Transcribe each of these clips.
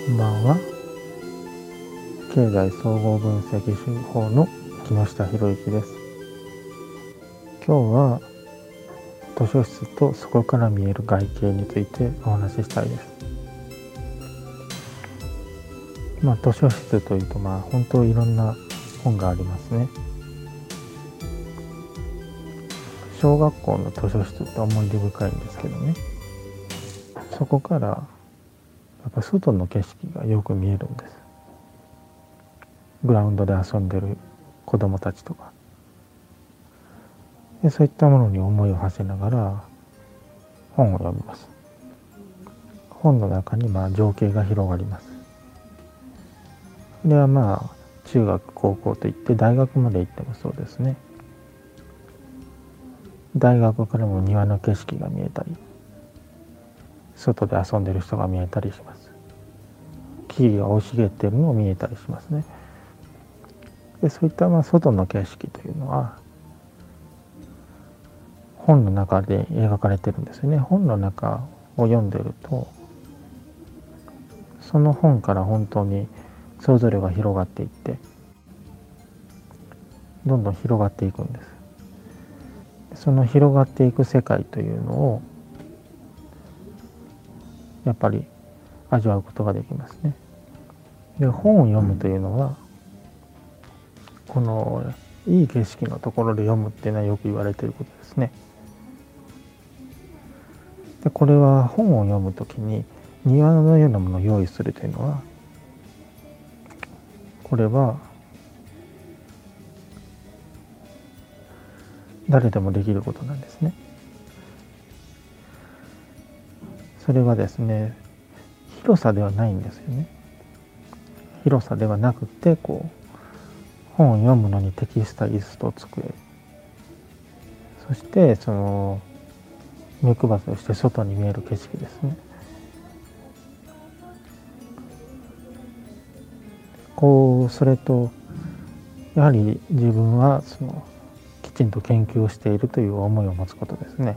こんばんは。経済総合分析手法の木下博之です。今日は図書室とそこから見える外形についてお話ししたいです。図書室というと本当いろんな本がありますね。小学校の図書室って思い出深いんですけどね、そこからやっぱ外の景色がよく見えるんです。グラウンドで遊んでる子供たちとかで、そういったものに思いを馳せながら本を読みます。本の中に情景が広がります。これは中学高校といって大学まで行ってもそうですね。大学からも庭の景色が見えたり、外で遊んでる人が見えたりします。木々が生い茂っているのも見えたりしますね。でそういった外の景色というのは本の中で描かれてるんですよね。本の中を読んでると、その本から本当に想像力が広がっていって、どんどん広がっていくんです。その広がっていく世界というのをやっぱり味わうことができますね。で本を読むというのは、このいい景色のところで読むっていうのはよく言われていることですね。でこれは本を読むときに庭のようなものを用意するというのは、これは誰でもできることなんですね。それはですね、広さではないんですよね。広さではなくて、本を読むのに適した椅子と机、そしてその目配せをして外に見える景色ですね。それとやはり自分はきちんと研究をしているという思いを持つことですね。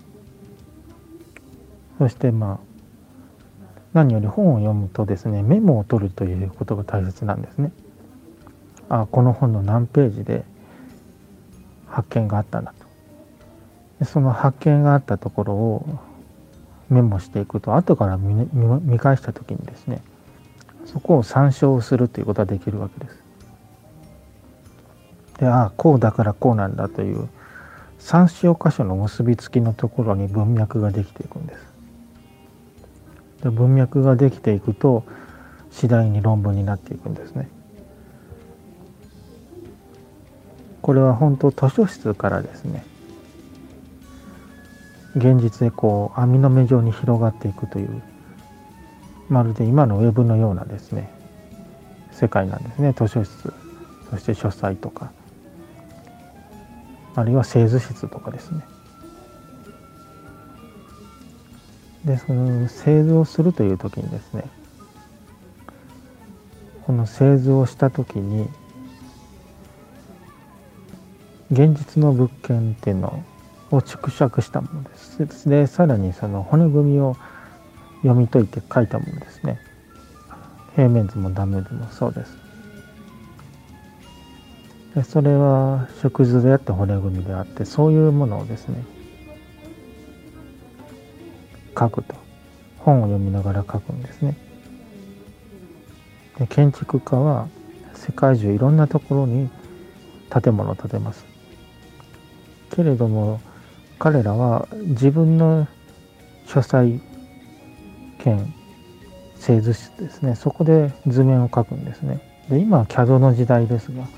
そして何より本を読むとですね、メモを取るということが大切なんですね。この本の何ページで発見があったんだと。でその発見があったところをメモしていくと、後から見返した時にですね、そこを参照するということができるわけです。でこうだからこうなんだという参照箇所の結びつきのところに文脈ができていくんです。で文脈ができていくと次第に論文になっていくんですね。これは本当図書室からですね、現実で網の目状に広がっていくという、まるで今のウェブのようなですね世界なんですね。図書室、そして書斎とか、あるいは製図室とかですね。でその製図をするという時にですね、この製図をした時に現実の物件っていうのを縮尺したものです。でさらにその骨組みを読み解いて書いたものですね。平面図も断面図もそうです。でそれは縮図であって骨組みであって、そういうものをですね書くと、本を読みながら書くんですね。で建築家は世界中いろんなところに建物を建てます。けれども彼らは自分の書斎兼製図室ですね、そこで図面を描くんですね。で今は CAD の時代ですが、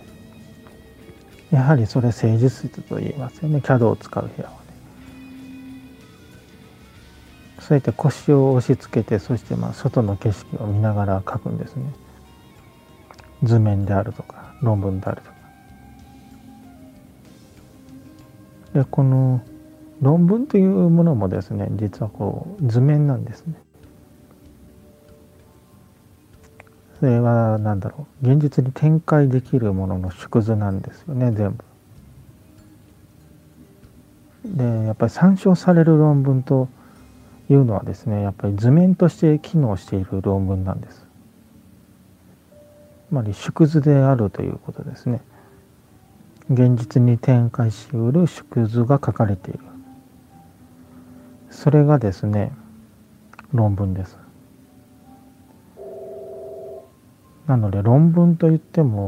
やはりそれ製図室と言いますよね。 CAD を使う部屋はね。そうやって腰を押し付けて、そして外の景色を見ながら描くんですね。図面であるとか論文であるとか。でこの論文というものもですね、実は図面なんですね。それは現実に展開できるものの縮図なんですよね、全部。でやっぱり参照される論文というのはですね、やっぱり図面として機能している論文なんです。つまり縮図であるということですね。現実に展開しうる縮図が書かれている。それがですね、論文です。なので論文といっても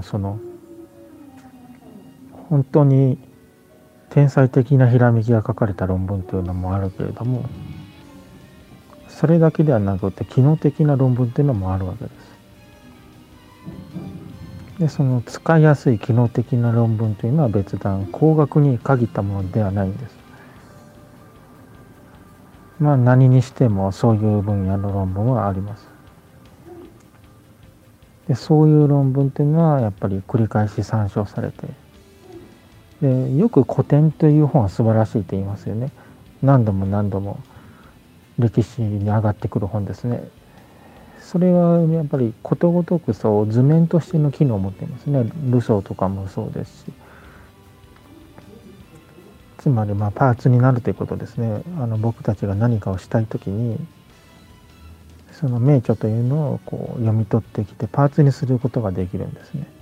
本当に天才的なひらめきが書かれた論文というのもあるけれども、それだけではなくて機能的な論文というのもあるわけです。でその使いやすい機能的な論文というのは別段工学に限ったものではないんです。何にしてもそういう分野の論文はあります。でそういう論文というのはやっぱり繰り返し参照されて、でよく古典という本は素晴らしいと言いますよね。何度も何度も歴史に上がってくる本ですね。それはやっぱりことごとくそう図面としての機能を持っていますね。ルソーとかもそうですし、つまりパーツになるということですね。僕たちが何かをしたいときにその名著というのを読み取ってきてパーツにすることができるんですね。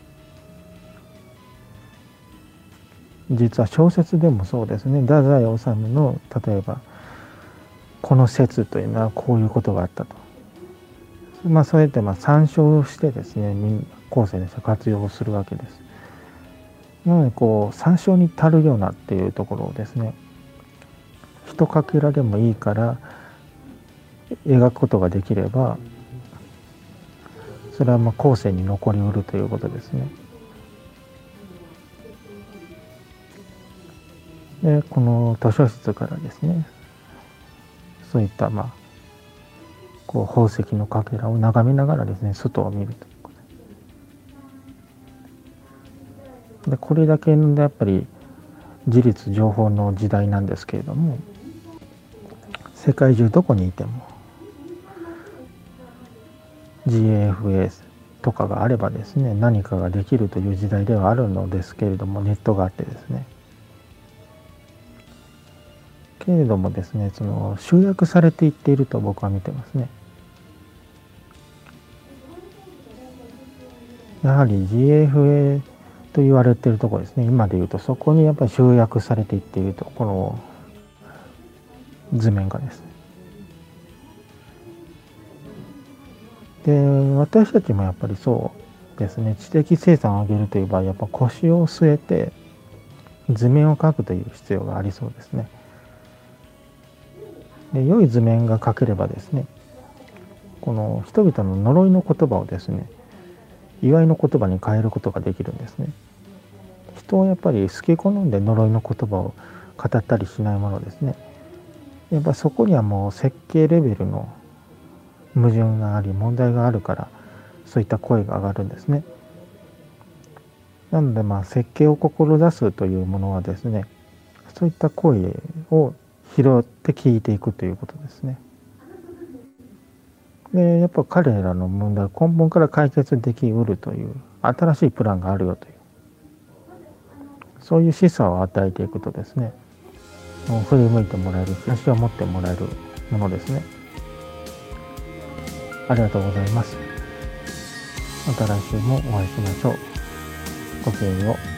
実は小説でもそうですね。太宰治の例えばこの説というのはこういうことがあったと。そうやって参照してですね、後世の人は活用するわけです。なので参照に足るようなっていうところをですね、一かけらでもいいから描くことができれば、それは後世に残りうるということですね。でこの図書室からですね、そういった宝石のかけらを眺めながらですね、外を見るということで、これだけのやっぱり事実情報の時代なんですけれども、世界中どこにいても GAFA とかがあればですね、何かができるという時代ではあるのですけれども、ネットがあってですね、けれどもですね、集約されていっていると僕は見てますね。やはり GFA と言われているところですね、今でいうとそこにやっぱり集約されていっていると、この図面がですね。で私たちもやっぱりそうですね、知的生産を上げるという場合、やっぱ腰を据えて図面を描くという必要がありそうですね。で良い図面が描ければですね、この人々の呪いの言葉をですね、祝いの言葉に変えることができるんですね。人はやっぱり好き好んで呪いの言葉を語ったりしないものですね。やっぱそこにはもう設計レベルの矛盾があり問題があるから、そういった声が上がるんですね。なので設計を志すというものはですね、そういった声を拾って聞いていくということですね。でやっぱ彼らの問題を根本から解決できうるという新しいプランがあるよという、そういう示唆を与えていくとですね、振り向いてもらえる、関心を持ってもらえるものですね。ありがとうございます。また来週もお会いしましょう。ごきげんよう。